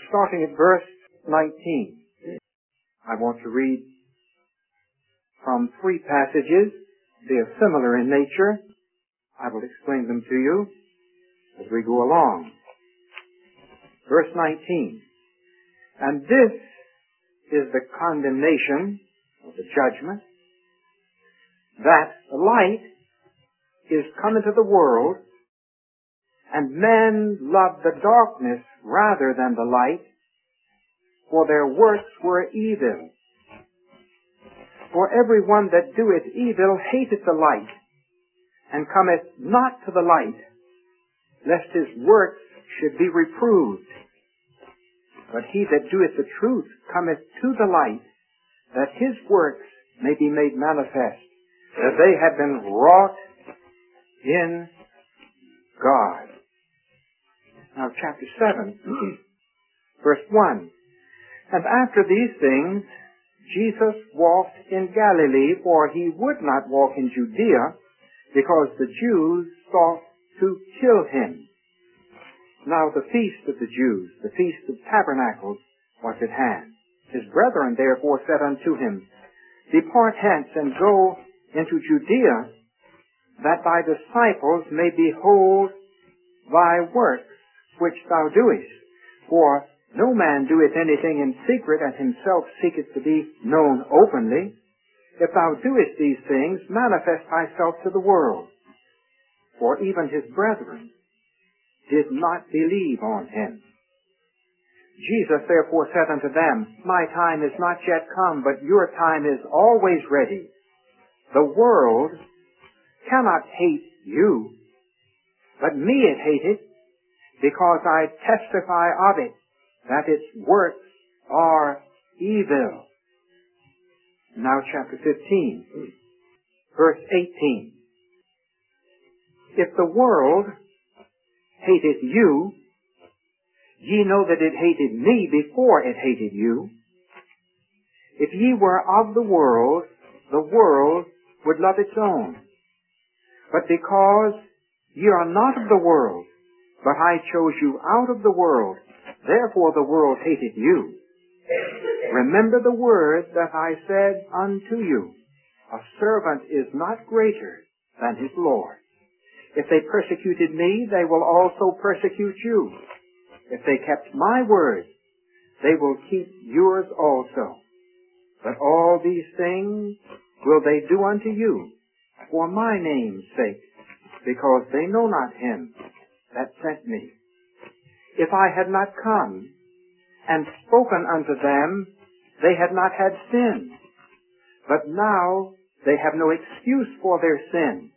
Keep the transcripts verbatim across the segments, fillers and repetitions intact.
starting at verse nineteen. I want to read from three passages. They are similar in nature. I will explain them to you as we go along. Verse nineteen. And this is the condemnation, or the judgment, that the light is come into the world, and men loved the darkness rather than the light, for their works were evil. For every one that doeth evil hateth the light, and cometh not to the light, lest his works should be reproved. But he that doeth the truth cometh to the light, that his works may be made manifest, that they have been wrought in God. Now chapter seven, verse one. And after these things, Jesus walked in Galilee, for he would not walk in Judea, because the Jews sought to kill him. Now the feast of the Jews, the feast of tabernacles, was at hand. His brethren therefore said unto him, Depart hence, and go into Judea, that thy disciples may behold thy works which thou doest. For no man doeth anything in secret, and himself seeketh to be known openly. If thou doest these things, manifest thyself to the world. For even his brethren did not believe on him. Jesus therefore said unto them, My time is not yet come, but your time is always ready. The world cannot hate you, but me it hateth, because I testify of it, that its works are evil. Now chapter fifteen, verse eighteen. If the world hateth you, ye know that it hated me before it hated you. If ye were of the world, the world would love its own. But because ye are not of the world, but I chose you out of the world, therefore the world hated you. Remember the word that I said unto you, a servant is not greater than his Lord. If they persecuted me, they will also persecute you. If they kept my word, they will keep yours also. But all these things will they do unto you for my name's sake, because they know not him that sent me. If I had not come and spoken unto them, they had not had sin. But now they have no excuse for their sin.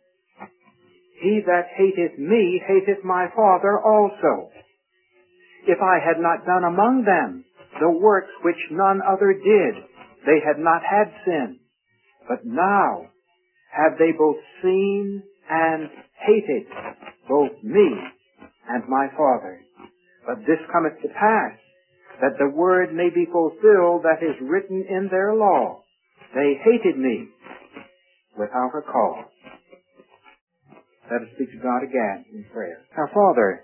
He that hateth me hateth my Father also. If I had not done among them the works which none other did, they had not had sin. But now have they both seen and hated both me and my Father. But this cometh to pass, that the word may be fulfilled that is written in their law. They hated me without a cause. Let us speak to God again in prayer. Our Father,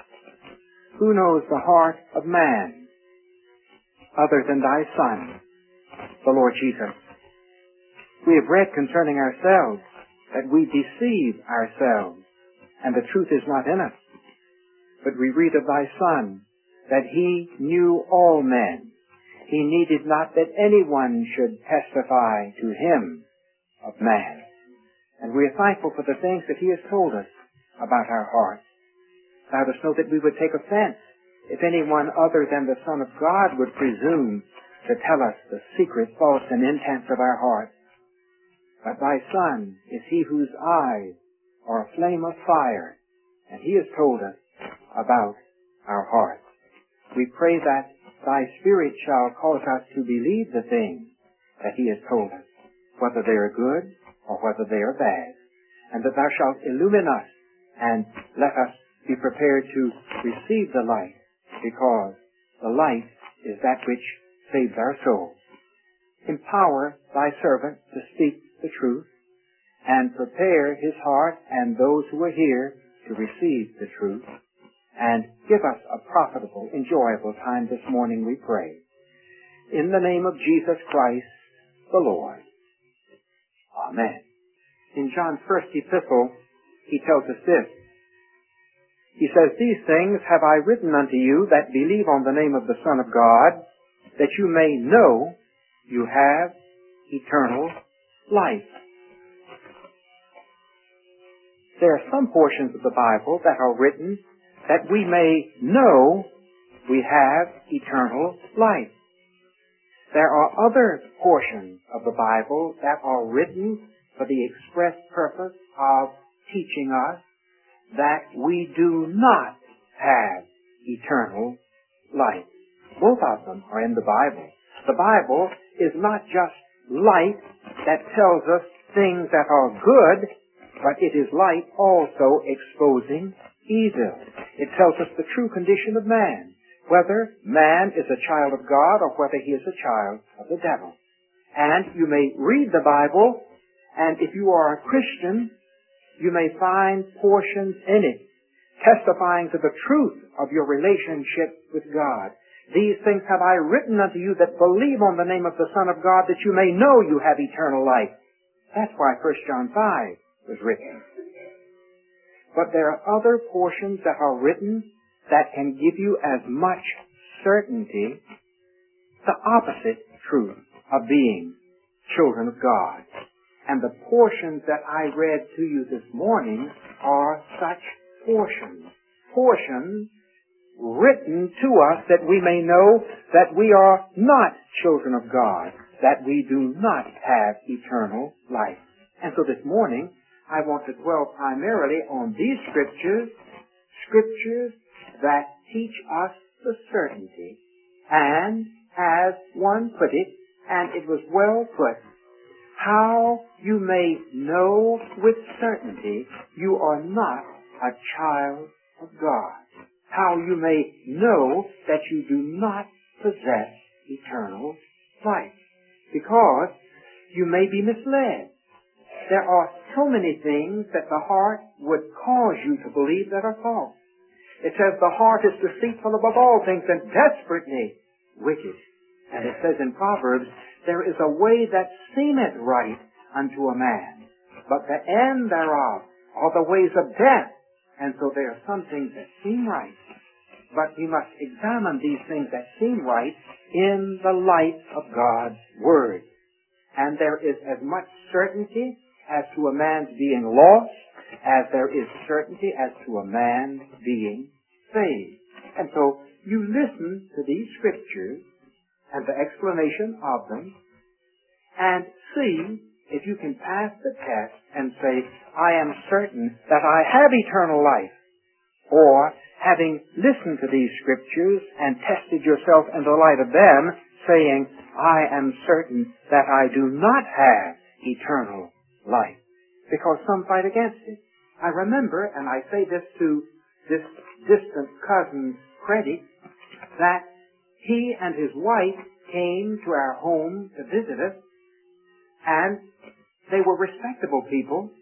who knows the heart of man other than thy Son, the Lord Jesus? We have read concerning ourselves that we deceive ourselves, and the truth is not in us. But we read of thy Son, that he knew all men. He needed not that anyone should testify to him of man. And we are thankful for the things that he has told us about our hearts. Thou dost know that we would take offense if anyone other than the Son of God would presume to tell us the secret thoughts and intents of our hearts. But thy Son is he whose eyes are a flame of fire, and he has told us about our hearts. We pray that thy Spirit shall cause us to believe the things that he has told us, whether they are good or whether they are bad, and that thou shalt illumine us and let us be prepared to receive the light, because the light is that which saves our souls. Empower thy servant to speak the truth, and prepare his heart and those who are here to receive the truth, and give us a profitable, enjoyable time this morning, we pray. In the name of Jesus Christ, the Lord. Amen. In John's first epistle, he tells us this. He says, "These things have I written unto you that believe on the name of the Son of God, that you may know you have eternal life." There are some portions of the Bible that are written that we may know we have eternal life. There are other portions of the Bible that are written for the express purpose of teaching us that we do not have eternal life. Both of them are in the Bible. The Bible is not just light that tells us things that are good, but it is light also exposing evil. It tells us the true condition of man, whether man is a child of God or whether he is a child of the devil. And you may read the Bible, and if you are a Christian, you may find portions in it testifying to the truth of your relationship with God. "These things have I written unto you that believe on the name of the Son of God, that you may know you have eternal life." That's why First John five was written. But there are other portions that are written that can give you as much certainty, the opposite truth of being children of God. And the portions that I read to you this morning are such portions. Portions written to us that we may know that we are not children of God, that we do not have eternal life. And so this morning, I want to dwell primarily on these scriptures, scriptures that teach us the certainty, and as one put it, and it was well put, how you may know with certainty you are not a child of God. How you may know that you do not possess eternal life. Because you may be misled. There are so many things that the heart would cause you to believe that are false. It says the heart is deceitful above all things and desperately wicked. And it says in Proverbs, there is a way that seemeth right unto a man, but the end thereof are the ways of death. And so there are some things that seem right, but we must examine these things that seem right in the light of God's Word. And there is as much certainty as to a man's being lost as there is certainty as to a man being saved. And so you listen to these scriptures and the explanation of them, and see if you can pass the test and say, I am certain that I have eternal life. Or, having listened to these scriptures and tested yourself in the light of them, saying, I am certain that I do not have eternal life. Because some fight against it. I remember, and I say this to this distant cousin's credit, that he and his wife came to our home to visit us, and they were respectable people,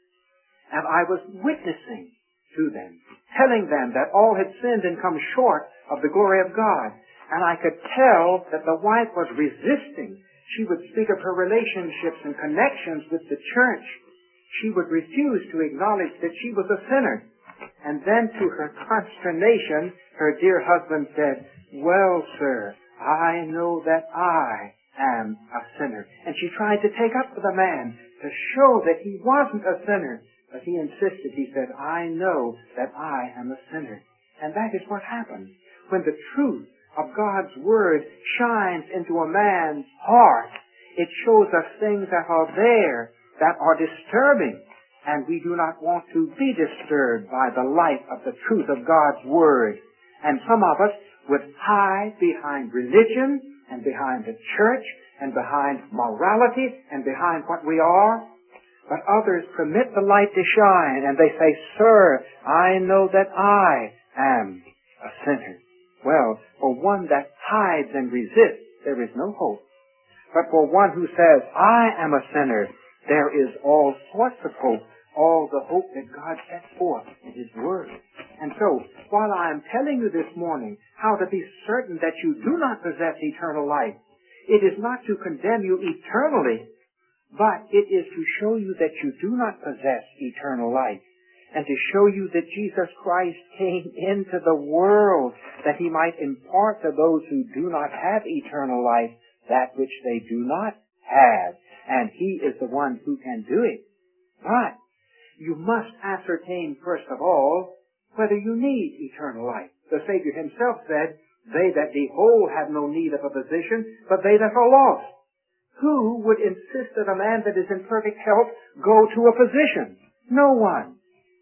and I was witnessing to them, telling them that all had sinned and come short of the glory of God. And I could tell that the wife was resisting. She would speak of her relationships and connections with the church. She would refuse to acknowledge that she was a sinner. And then to her consternation, her dear husband said, well, sir, I know that I am a sinner. And she tried to take up for the man to show that he wasn't a sinner. But he insisted. He said, I know that I am a sinner. And that is what happens when the truth of God's Word shines into a man's heart. It shows us things that are there that are disturbing. And we do not want to be disturbed by the light of the truth of God's Word. And some of us would hide behind religion and behind the church and behind morality and behind what we are. But others permit the light to shine, and they say, sir, I know that I am a sinner. Well, for one that hides and resists, there is no hope. But for one who says, I am a sinner, there is all sorts of hope, all the hope that God sets forth in His Word. And so, while I am telling you this morning how to be certain that you do not possess eternal life, it is not to condemn you eternally, but it is to show you that you do not possess eternal life, and to show you that Jesus Christ came into the world that he might impart to those who do not have eternal life that which they do not have. And he is the one who can do it. But you must ascertain, first of all, whether you need eternal life. The Savior himself said, "They that be whole have no need of a physician, but they that are lost." Who would insist that a man that is in perfect health go to a physician? No one.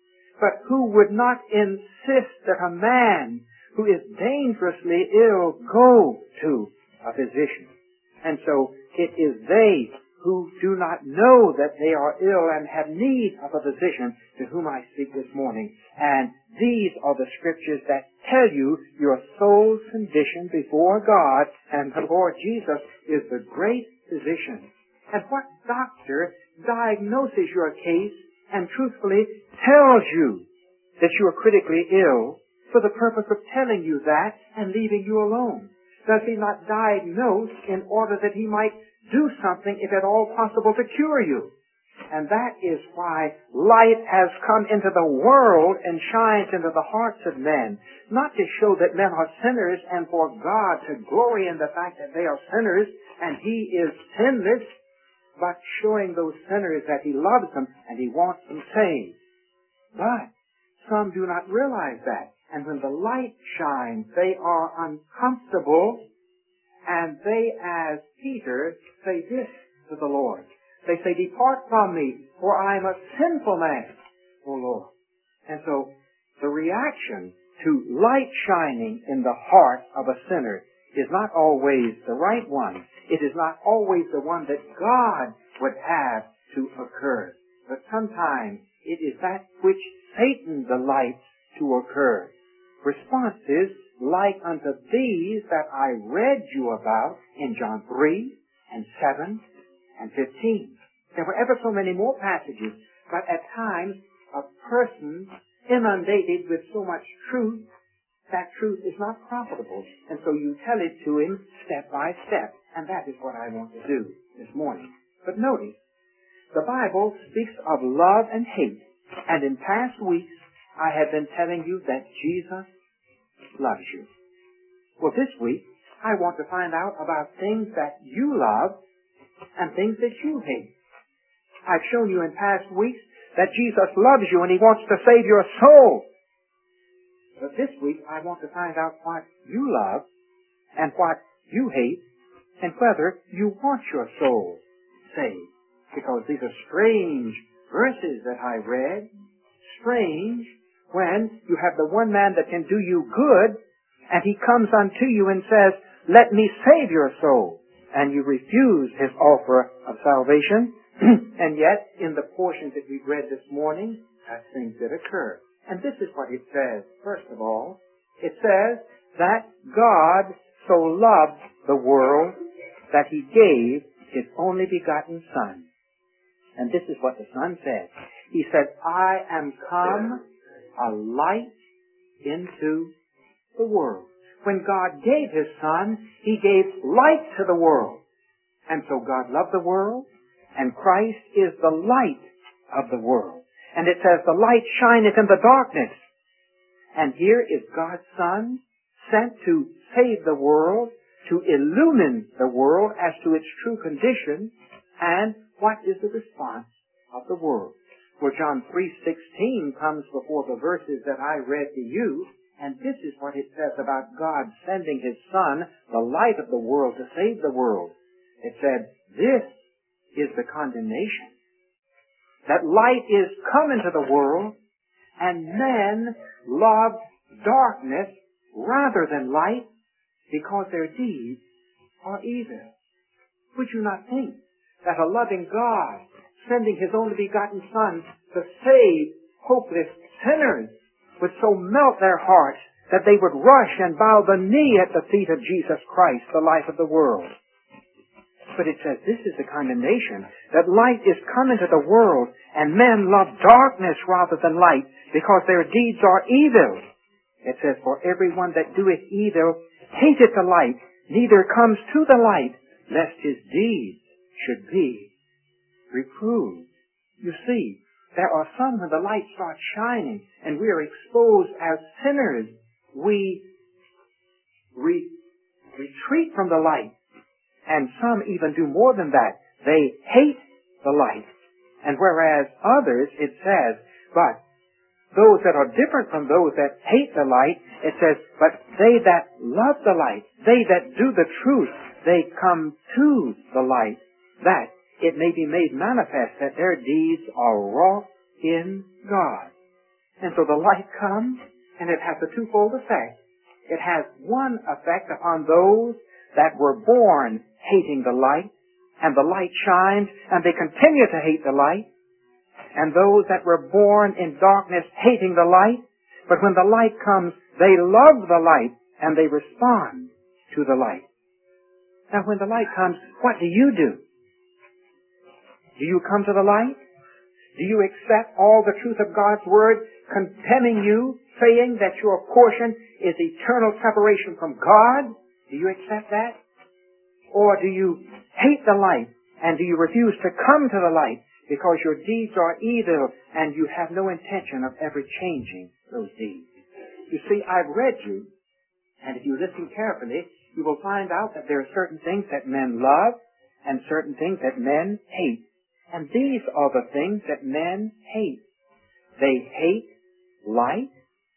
But who would not insist that a man who is dangerously ill go to a physician? And so it is they who do not know that they are ill and have need of a physician to whom I speak this morning. And these are the scriptures that tell you your soul's condition before God, and the Lord Jesus is the great physician. And what doctor diagnoses your case and truthfully tells you that you are critically ill for the purpose of telling you that and leaving you alone? Does he not diagnose in order that he might do something, if at all possible, to cure you? And that is why light has come into the world and shines into the hearts of men, not to show that men are sinners and for God to glory in the fact that they are sinners and he is sinless, but showing those sinners that he loves them and he wants them saved. But some do not realize that. And when the light shines, they are uncomfortable, and they, as Peter, say this to the Lord. They say, "Depart from me, for I am a sinful man, O Lord." And so the reaction to light shining in the heart of a sinner is not always the right one. It is not always the one that God would have to occur. But sometimes it is that which Satan delights to occur. Response is like unto these that I read you about in John three and seven and fifteen. There were ever so many more passages, but at times a person inundated with so much truth, that truth is not profitable. And so you tell it to him step by step. And that is what I want to do this morning. But notice, the Bible speaks of love and hate. And in past weeks, I have been telling you that Jesus loves you. Well, this week, I want to find out about things that you love and things that you hate. I've shown you in past weeks that Jesus loves you and he wants to save your soul. But this week, I want to find out what you love and what you hate and whether you want your soul saved. Because these are strange verses that I read. Strange when you have the one man that can do you good and he comes unto you and says, "Let me save your soul." And you refuse his offer of salvation. And yet, in the portions that we read this morning, that's things that occur. And this is what it says. First of all, it says that God so loved the world that he gave his only begotten Son. And this is what the Son said. He said, "I am come a light into the world." When God gave his Son, he gave light to the world. And so God loved the world, and Christ is the light of the world. And it says, "The light shineth in the darkness." And here is God's Son sent to save the world, to illumine the world as to its true condition. And what is the response of the world? Well, John three sixteen comes before the verses that I read to you, and this is what it says about God sending his Son, the light of the world, to save the world. It said, "This is the condemnation, that light is come into the world, and men loved darkness rather than light, because their deeds are evil." Would you not think that a loving God, sending his only begotten Son to save hopeless sinners, would so melt their hearts that they would rush and bow the knee at the feet of Jesus Christ, the light of the world? But it says this is the condemnation, that light is come into the world, and men love darkness rather than light, because their deeds are evil. It says, for everyone that doeth evil hateth the light, neither comes to the light, lest his deeds should be reproved. You see, there are some when the light starts shining and we are exposed as sinners, we re- retreat from the light. And some even do more than that. They hate the light. And whereas others, it says, but those that are different from those that hate the light, it says, but they that love the light, they that do the truth, they come to the light, that it may be made manifest that their deeds are wrought in God. And so the light comes, and it has a twofold effect. It has one effect upon those that were born hating the light, and the light shines, and they continue to hate the light. And those that were born in darkness hating the light, but when the light comes, they love the light, and they respond to the light. Now when the light comes, what do you do? Do you come to the light? Do you accept all the truth of God's Word, condemning you, saying that your portion is eternal separation from God? Do you accept that? Or do you hate the light, and do you refuse to come to the light because your deeds are evil and you have no intention of ever changing those deeds? You see, I've read you, and if you listen carefully, you will find out that there are certain things that men love and certain things that men hate. And these are the things that men hate. They hate light,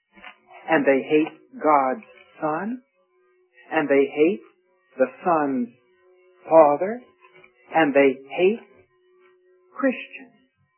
and they hate God's Son, and they hate the Son's Father, and they hate Christians.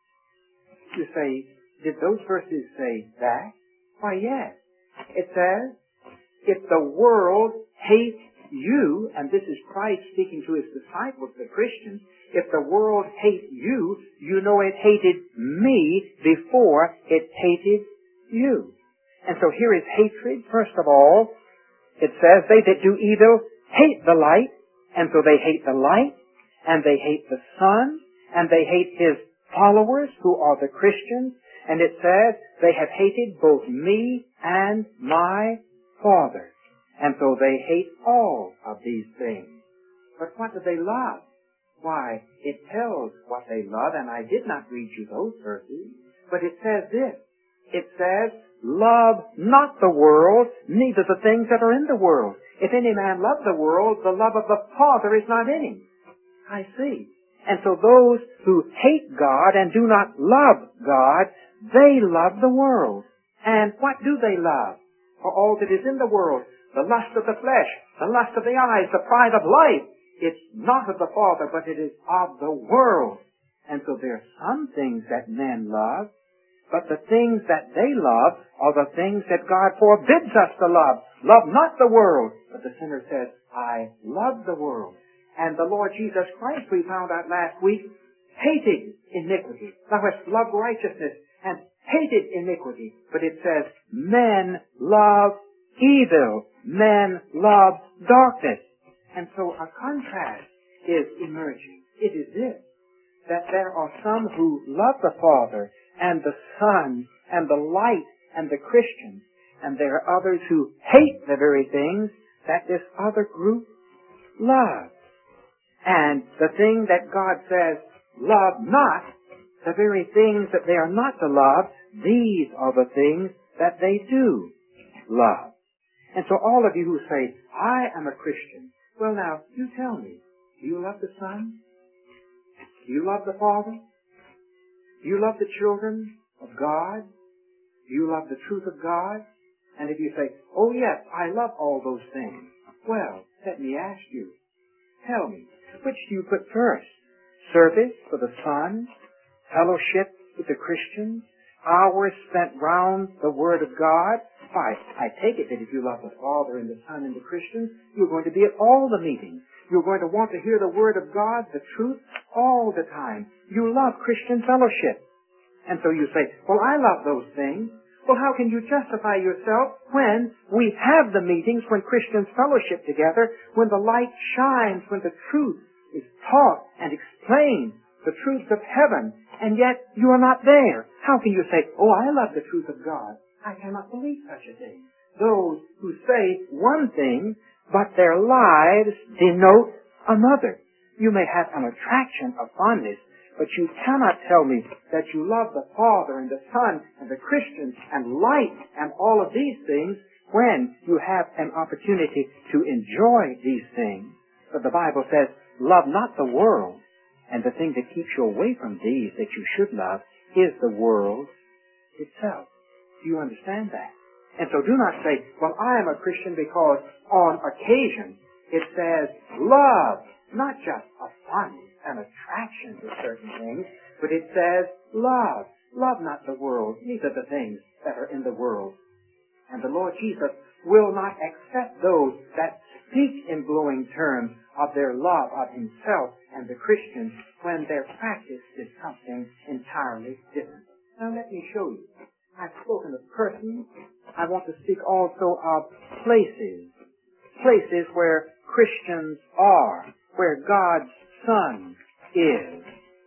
You say, did those verses say that? Why, yes. It says, if the world hates you, and this is Christ speaking to his disciples, the Christians, if the world hates you, you know it hated me before it hated you. And so here is hatred. First of all, it says, they that do evil hate the light, and so they hate the light, and they hate the Son, and they hate his followers, who are the Christians, and it says, they have hated both me and my Father. And so they hate all of these things. But what do they love? Why, it tells what they love, and I did not read you those verses, but it says this. It says, love not the world, neither the things that are in the world. If any man love the world, the love of the Father is not in him. I see. And so those who hate God and do not love God, they love the world. And what do they love? For all that is in the world, the lust of the flesh, the lust of the eyes, the pride of life, it's not of the Father, but it is of the world. And so there are some things that men love, but the things that they love are the things that God forbids us to love. Love not the world. But the sinner says, I love the world. And the Lord Jesus Christ, we found out last week, hated iniquity. Thou hast loved righteousness and hated iniquity. But it says, men love evil. Men love darkness. And so a contrast is emerging. It is this, that there are some who love the Father and the Son and the light and the Christians, and there are others who hate the very things that this other group loves. And the thing that God says, love not, the very things that they are not to love, these are the things that they do love. And so all of you who say, I am a Christian, well now, you tell me, do you love the Son? Do you love the Father? Do you love the children of God? Do you love the truth of God? And if you say, oh yes, I love all those things, well, let me ask you, tell me, which do you put first? Service for the Son? Fellowship with the Christians? Hours spent round the Word of God? Why, I take it that if you love the Father and the Son and the Christians, you're going to be at all the meetings. You're going to want to hear the Word of God, the truth, all the time. You love Christian fellowship. And so you say, well, I love those things. Well, how can you justify yourself when we have the meetings, when Christians fellowship together, when the light shines, when the truth is taught and explained, the truths of heaven, and yet you are not there? How can you say, oh, I love the truth of God? I cannot believe such a thing. those who say one thing, but their lives denote another. You may have an attraction of fondness, but you cannot tell me that you love the Father and the Son and the Christians and light and all of these things when you have an opportunity to enjoy these things. But the Bible says, love not the world, and the thing that keeps you away from these that you should love is the world itself. Do you understand that? And so do not say, well, I am a Christian because on occasion it says love, not just a fondness, an attraction to certain things, but it says love. Love not the world, neither the things that are in the world. And the Lord Jesus will not accept those that speak in glowing terms of their love of himself and the Christians when their practice is something entirely different. Now let me show you. I've spoken of persons. I want to speak also of places. Places where Christians are, where God's Son is.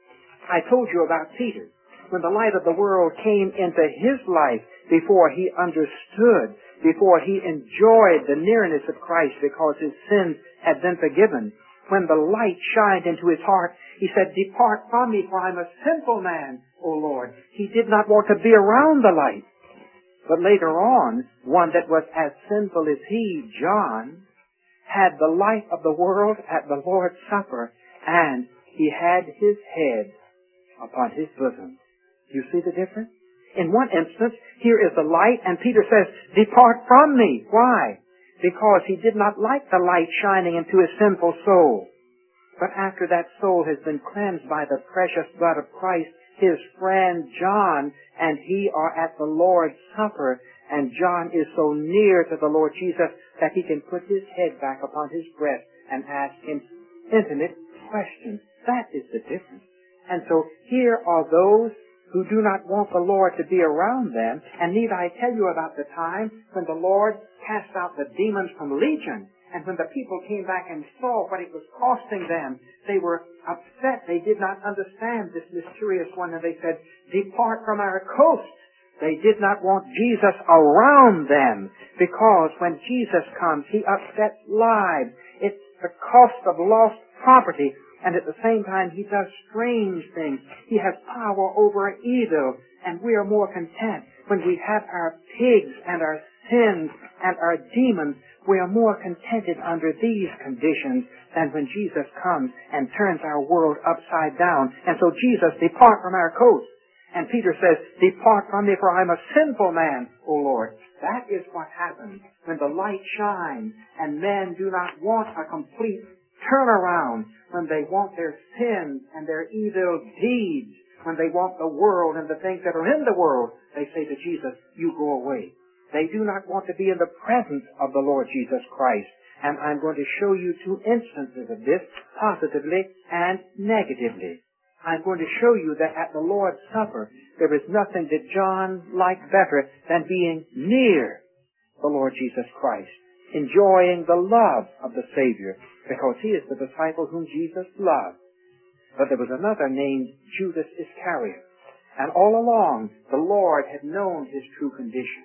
I told you about Peter. When the light of the world came into his life before he understood, before he enjoyed the nearness of Christ because his sins had been forgiven, when the light shined into his heart, he said, depart from me, for I'm a sinful man, O Lord. He did not want to be around the light. But later on, one that was as sinful as he, John, had the light of the world at the Lord's Supper, and he had his head upon his bosom. You see the difference? In one instance, here is the light, and Peter says, depart from me. Why? Because he did not like the light shining into his sinful soul. But after that soul has been cleansed by the precious blood of Christ, his friend John and he are at the Lord's Supper, and John is so near to the Lord Jesus that he can put his head back upon his breast and ask him intimate questions. That is the difference. And so here are those who do not want the Lord to be around them. And need I tell you about the time when the Lord cast out the demons from Legion, and when the people came back and saw what it was costing them, they were upset. They did not understand this mysterious one, and they said, depart from our coast. They did not want Jesus around them, because when Jesus comes, he upsets lives. It's the cost of lost property. And at the same time, he does strange things. He has power over evil. And we are more content when we have our pigs and our sins and our demons. We are more contented under these conditions than when Jesus comes and turns our world upside down. And so Jesus, depart from our coast. And Peter says, depart from me, for I am a sinful man, O Lord. That is what happens when the light shines and men do not want a complete turnaround, when they want their sins and their evil deeds, when they want the world and the things that are in the world. They say to Jesus, you go away. They do not want to be in the presence of the Lord Jesus Christ. And I'm going to show you two instances of this, positively and negatively. I'm going to show you that at the Lord's Supper, there is nothing that John liked better than being near the Lord Jesus Christ, enjoying the love of the Savior, because he is the disciple whom Jesus loved. But there was another named Judas Iscariot. And all along, the Lord had known his true condition.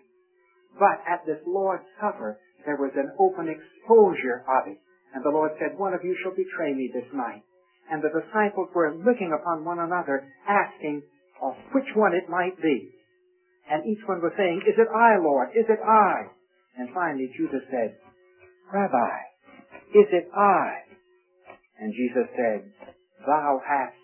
But at this Lord's Supper, there was an open exposure of it. And the Lord said, one of you shall betray me this night. And the disciples were looking upon one another, asking of which one it might be. And each one was saying, is it I, Lord? Is it I? And finally Judas said, Rabbi, is it I? And Jesus said, thou hast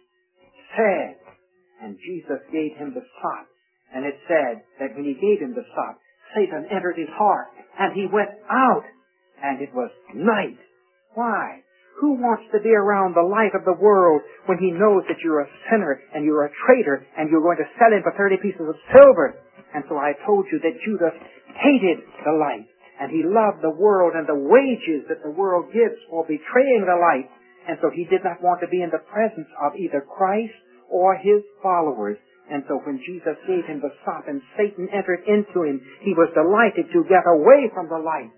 said. And Jesus gave him the sop. And it said that when he gave him the sop, Satan entered his heart, and he went out, and it was night. Why? Who wants to be around the light of the world when he knows that you're a sinner, and you're a traitor, and you're going to sell him for thirty pieces of silver? And so I told you that Judas hated the light, and he loved the world and the wages that the world gives for betraying the light. And so he did not want to be in the presence of either Christ or his followers. And so when Jesus gave him the sop and Satan entered into him, he was delighted to get away from the light.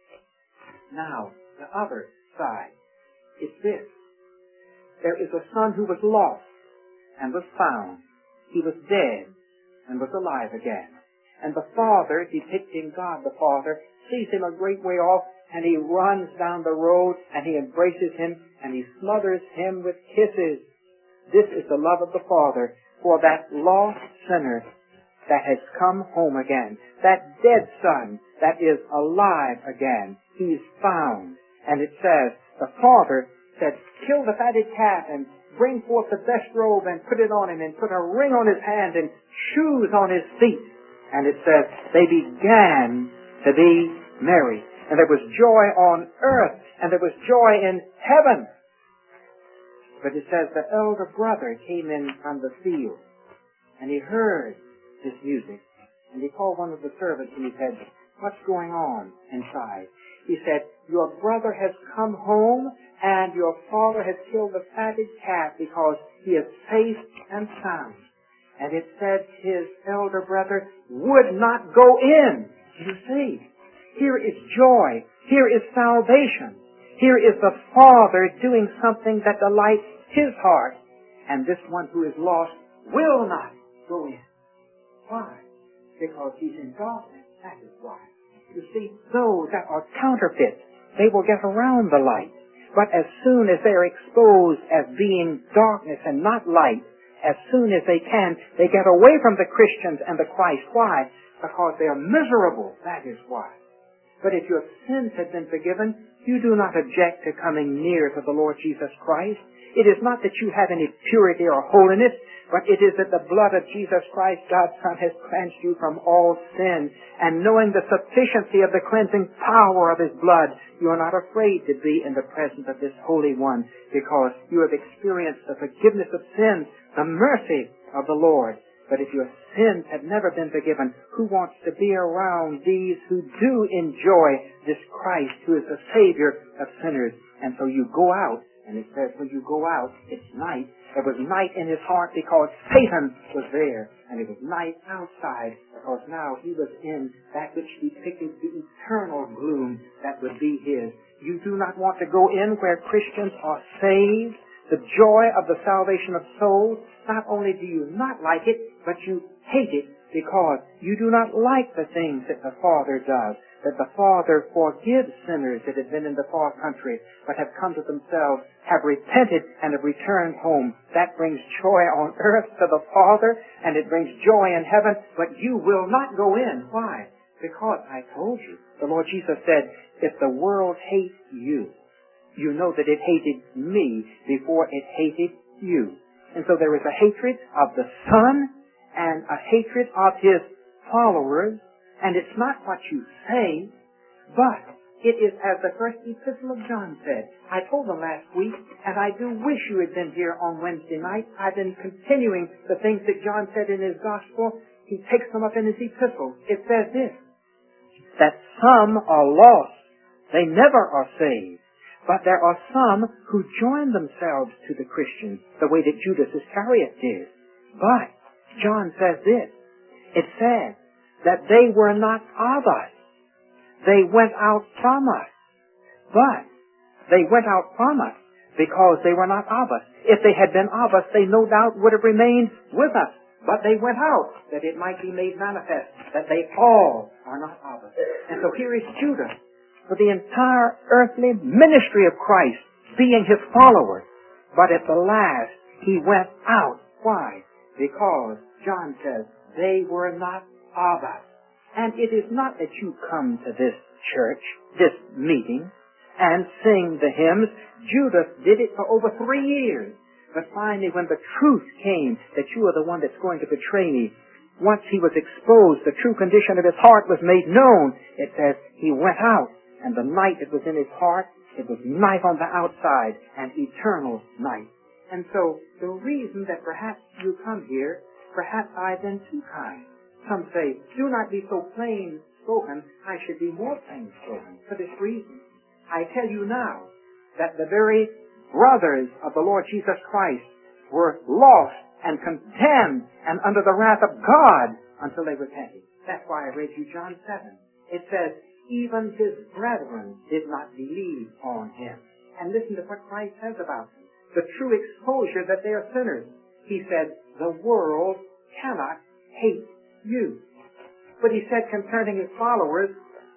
Now, the other side is this. There is a son who was lost and was found. He was dead and was alive again. And the Father, depicting God the Father, sees him a great way off, and he runs down the road, and he embraces him, and he smothers him with kisses. This is the love of the Father for that lost sinner that has come home again. That dead son that is alive again. He's found. And it says, the Father said, kill the fatted calf and bring forth the best robe and put it on him and put a ring on his hand and shoes on his feet. And it says, they began to be merry. And there was joy on earth and there was joy in heaven. But it says the elder brother came in from the field and he heard this music. And he called one of the servants and he said, what's going on inside? He said, your brother has come home and your father has killed the fatted calf because he is safe and sound. And it said his elder brother would not go in. You see, here is joy. Here is salvation. Here is the Father doing something that delights his heart. And this one who is lost will not go in. Why? Because he's in darkness. That is why. You see, those that are counterfeits, they will get around the light. But as soon as they are exposed as being darkness and not light, as soon as they can, they get away from the Christians and the Christ. Why? Because they are miserable. That is why. But if your sins have been forgiven, you do not object to coming near to the Lord Jesus Christ. It is not that you have any purity or holiness, but it is that the blood of Jesus Christ, God's Son, has cleansed you from all sin. And knowing the sufficiency of the cleansing power of His blood, you are not afraid to be in the presence of this Holy One, because you have experienced the forgiveness of sins, the mercy of the Lord. But if your sins have never been forgiven, who wants to be around these who do enjoy this Christ who is the Savior of sinners? And so you go out, and it says when you go out, it's night. There was night in his heart because Satan was there. And it was night outside because now he was in that which depicted the eternal gloom that would be his. You do not want to go in where Christians are saved. The joy of the salvation of souls, not only do you not like it, but you hate it because you do not like the things that the Father does, that the Father forgives sinners that have been in the far country, but have come to themselves, have repented, and have returned home. That brings joy on earth to the Father, and it brings joy in heaven, but you will not go in. Why? Because I told you, the Lord Jesus said, if the world hates you, you know that it hated me before it hated you. And so there is a hatred of the Son and a hatred of His followers. And it's not what you say, but it is as the first epistle of John said. I told them last week, and I do wish you had been here on Wednesday night. I've been continuing the things that John said in his gospel. He takes them up in his epistle. It says this, that some are lost. They never are saved. But there are some who join themselves to the Christians, the way that Judas Iscariot did. But John says this. It says that they were not of us. They went out from us. But they went out from us because they were not of us. If they had been of us, they no doubt would have remained with us. But they went out that it might be made manifest that they all are not of us. And so here is Judas, for the entire earthly ministry of Christ, being his follower. But at the last, he went out. Why? Because, John says, they were not of us. And it is not that you come to this church, this meeting, and sing the hymns. Judas did it for over three years. But finally, when the truth came that you are the one that's going to betray me, once he was exposed, the true condition of his heart was made known. It says he went out. And the night that was in his heart, it was night on the outside, and eternal night. And so, the reason that perhaps you come here, perhaps I've been too kind. Some say, do not be so plain spoken, I should be more plain spoken. For this reason, I tell you now, that the very brothers of the Lord Jesus Christ were lost and condemned and under the wrath of God until they repented. That's why I read you John seven. It says, even his brethren did not believe on him. And listen to what Christ says about them. The true exposure that they are sinners. He said, the world cannot hate you. But he said concerning his followers,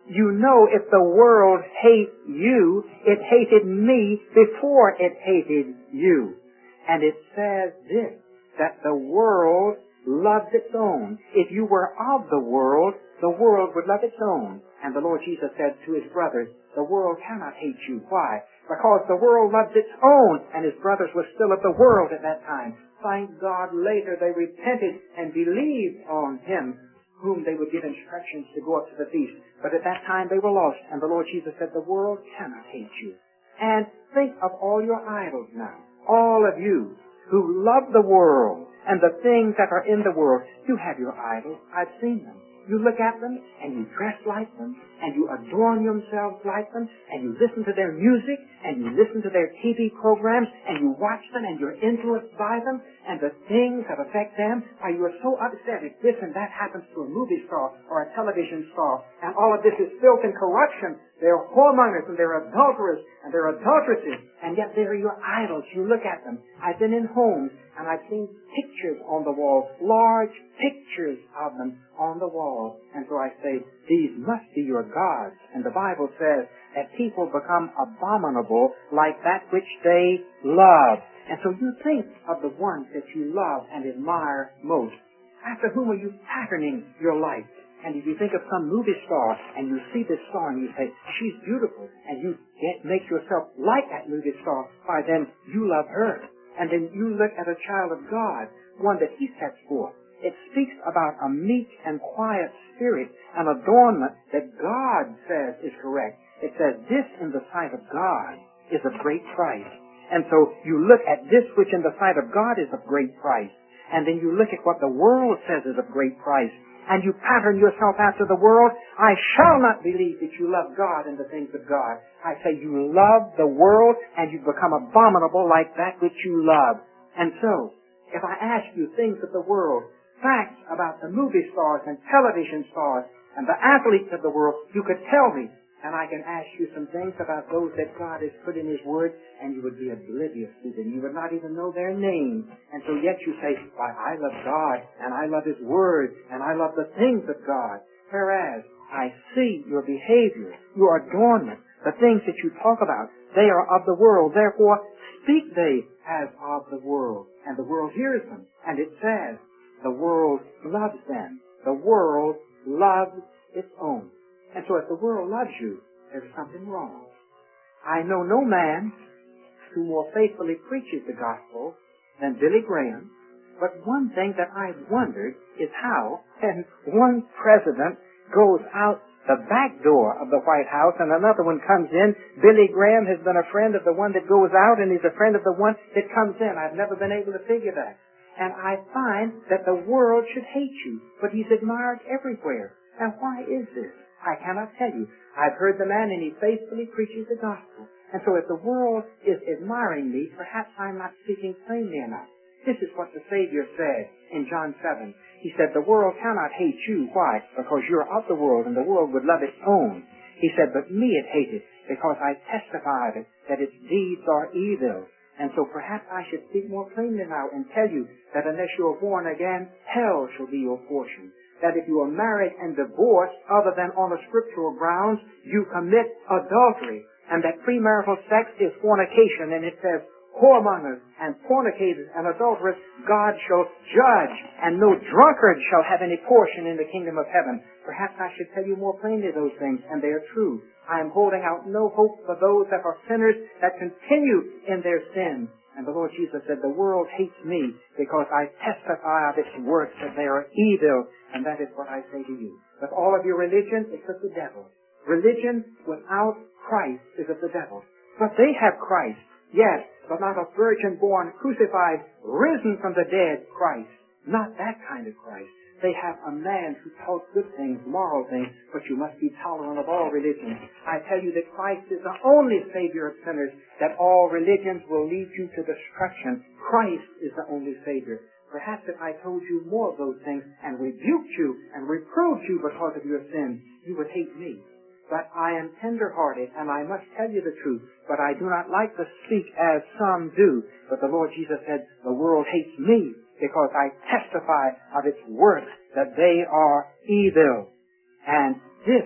You know, if the world hates you, it hated me before it hated you. And it says this, that the world loves its own. If you were of the world, the world would love its own. And the Lord Jesus said to his brothers, the world cannot hate you. Why? Because the world loves its own, and his brothers were still of the world at that time. Thank God, later they repented and believed on him, whom they would give instructions to go up to the feast. But at that time they were lost, and the Lord Jesus said, the world cannot hate you. And think of all your idols now. All of you who love the world and the things that are in the world, you have your idols. I've seen them. You look at them, and you dress like them, and you adorn yourselves like them, and you listen to their music, and you listen to their T V programs, and you watch them, and you're influenced by them, and the things that affect them, why you are so upset if this and that happens to a movie star or a television star, and all of this is filth and corruption. They're whoremongers, and they're adulterers, and they're adulteresses, and yet they're your idols. You look at them. I've been in homes, and I've seen pictures on the wall, large pictures of them on the wall. And so I say, these must be your gods. And the Bible says that people become abominable like that which they love. And so you think of the ones that you love and admire most. After whom are you patterning your life? And if you think of some movie star and you see this star and you say, she's beautiful, and you get, make yourself like that movie star, why then you love her. And then you look at a child of God, one that he sets forth. It speaks about a meek and quiet spirit, an adornment that God says is correct. It says, this in the sight of God is of great price. And so you look at this which in the sight of God is of great price. And then you look at what the world says is of great price. And you pattern yourself after the world. I shall not believe that you love God and the things of God. I say you love the world and you become abominable like that which you love. And so, if I ask you things of the world, facts about the movie stars and television stars and the athletes of the world, you could tell me. And I can ask you some things about those that God has put in his word, and you would be oblivious to them. You would not even know their names. And so yet you say, why, I love God, and I love his word, and I love the things of God. Whereas, I see your behavior, your adornment, the things that you talk about, they are of the world. Therefore, speak they as of the world. And the world hears them. And it says, the world loves them. The world loves its own. And so if the world loves you, there's something wrong. I know no man who more faithfully preaches the gospel than Billy Graham, but one thing that I've wondered is how, and one president goes out the back door of the White House and another one comes in. Billy Graham has been a friend of the one that goes out, and he's a friend of the one that comes in. I've never been able to figure that. And I find that the world should hate you, but he's admired everywhere. Now why is this? I cannot tell you. I've heard the man and he faithfully preaches the gospel. And so if the world is admiring me, perhaps I'm not speaking plainly enough. This is what the Savior said in John seven. He said, the world cannot hate you. Why? Because you're of the world and the world would love its own. He said, but me it hated because I testify of it that its deeds are evil. And so perhaps I should speak more plainly now and tell you that unless you are born again, hell shall be your portion. That if you are married and divorced other than on a scriptural grounds, you commit adultery. And that premarital sex is fornication. And it says, whoremongers and fornicators and adulterers God shall judge, and no drunkard shall have any portion in the kingdom of heaven. Perhaps I should tell you more plainly those things, and they are true. I am holding out no hope for those that are sinners that continue in their sins. And the Lord Jesus said, the world hates me because I testify of its works that they are evil. And that is what I say to you. But all of your religion is of the devil. Religion without Christ is of the devil. But they have Christ. Yes, but not a virgin born, crucified, risen from the dead Christ. Not that kind of Christ. They have a man who taught good things, moral things, but you must be tolerant of all religions. I tell you that Christ is the only Savior of sinners, that all religions will lead you to destruction. Christ is the only Savior. Perhaps if I told you more of those things and rebuked you and reproved you because of your sins, you would hate me. But I am tender-hearted, and I must tell you the truth, but I do not like to speak as some do. But the Lord Jesus said, the world hates me because I testify of its works that they are evil. And this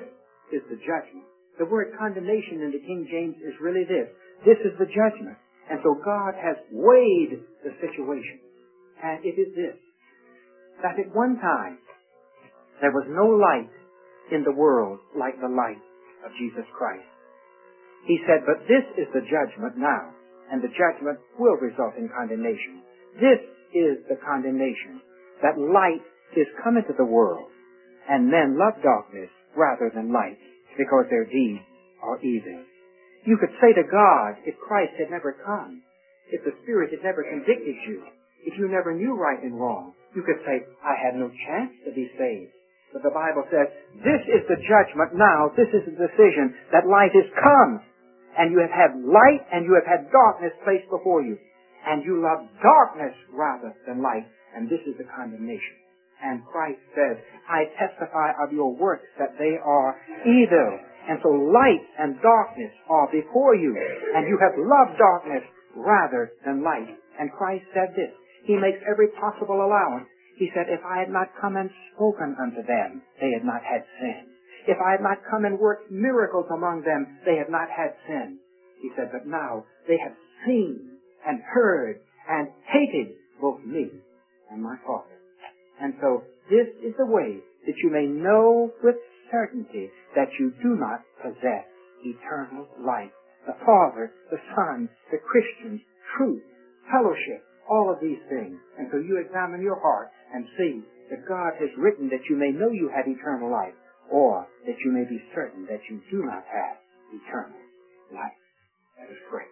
is the judgment. The word condemnation in the King James is really this. This is the judgment. And so God has weighed the situation. And it is this, that at one time there was no light in the world like the light of Jesus Christ. He said, but this is the judgment now, and the judgment will result in condemnation. This is the condemnation, that light is come into the world, and men love darkness rather than light, because their deeds are evil. You could say to God, if Christ had never come, if the Spirit had never convicted you, if you never knew right and wrong, you could say, I had no chance to be saved. But the Bible says, this is the judgment now, this is the decision, that light is come. And you have had light and you have had darkness placed before you. And you love darkness rather than light. And this is the condemnation. And Christ says, I testify of your works that they are evil. And so light and darkness are before you. And you have loved darkness rather than light. And Christ said this. He makes every possible allowance. He said, if I had not come and spoken unto them, they had not had sin. If I had not come and worked miracles among them, they had not had sin. He said, but now they have seen and heard and hated both me and my Father. And so this is the way that you may know with certainty that you do not possess eternal life. The Father, the Son, the Christians, truth, fellowship, all of these things. And so you examine your heart and see that God has written that you may know you have eternal life, or that you may be certain that you do not have eternal life. Let us pray.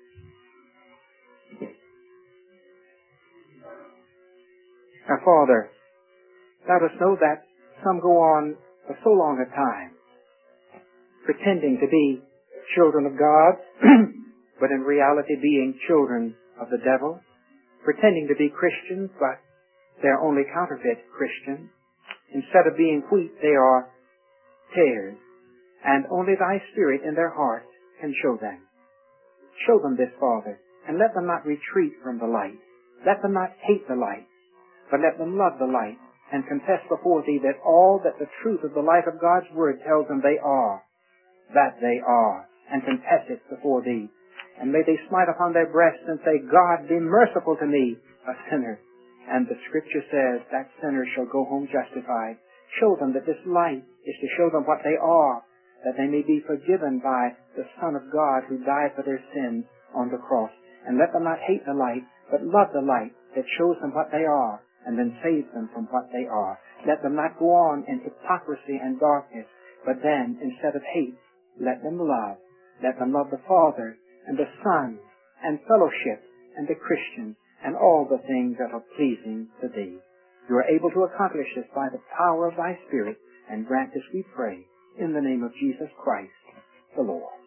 Now, Father, let us know that some go on for so long a time, pretending to be children of God, but in reality being children of the devil, pretending to be Christians, but they're only counterfeit Christians. Instead of being wheat, they are tares, and only thy Spirit in their hearts can show them. Show them this, Father, and let them not retreat from the light. Let them not hate the light, but let them love the light and confess before thee that all that the truth of the life of God's Word tells them they are, that they are, and confess it before thee. And may they smite upon their breasts and say, God, be merciful to me, a sinner. And the Scripture says that sinner shall go home justified. Show them that this light is to show them what they are, that they may be forgiven by the Son of God who died for their sins on the cross. And let them not hate the light, but love the light that shows them what they are, and then saves them from what they are. Let them not go on in hypocrisy and darkness, but then, instead of hate, let them love. Let them love the Father and the Son and fellowship and the Christian and all the things that are pleasing to thee. You are able to accomplish this by the power of thy Spirit, and grant this, we pray, in the name of Jesus Christ, the Lord.